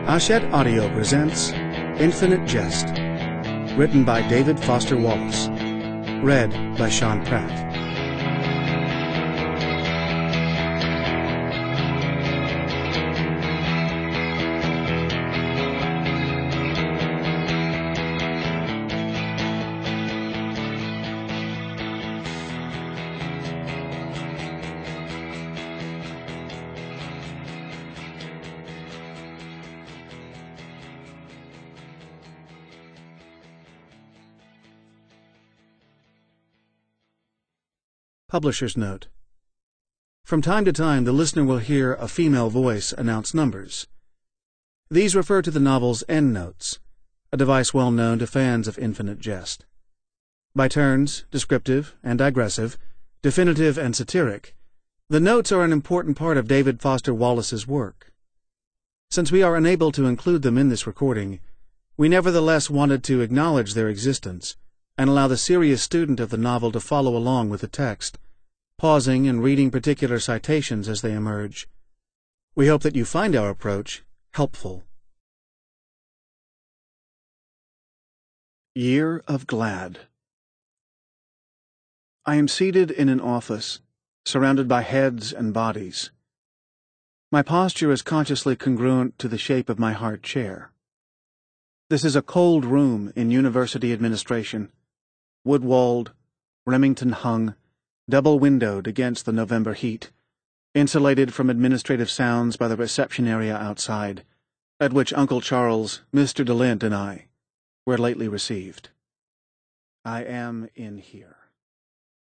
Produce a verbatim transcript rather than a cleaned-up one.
Hachette Audio presents Infinite Jest, written by David Foster Wallace, read by Sean Pratt. Publisher's note. From time to time, the listener will hear a female voice announce numbers. These refer to the novel's endnotes, a device well known to fans of Infinite Jest. By turns, descriptive and digressive, definitive and satiric, the notes are an important part of David Foster Wallace's work. Since we are unable to include them in this recording, we nevertheless wanted to acknowledge their existence and allow the serious student of the novel to follow along with the text, pausing and reading particular citations as they emerge. We hope that you find our approach helpful. Year of Glad. I am seated in an office, surrounded by heads and bodies. My posture is consciously congruent to the shape of my hard chair. This is a cold room in university administration, wood-walled, Remington-hung, double-windowed against the November heat, insulated from administrative sounds by the reception area outside, at which Uncle Charles, Mister DeLint, and I were lately received. I am in here.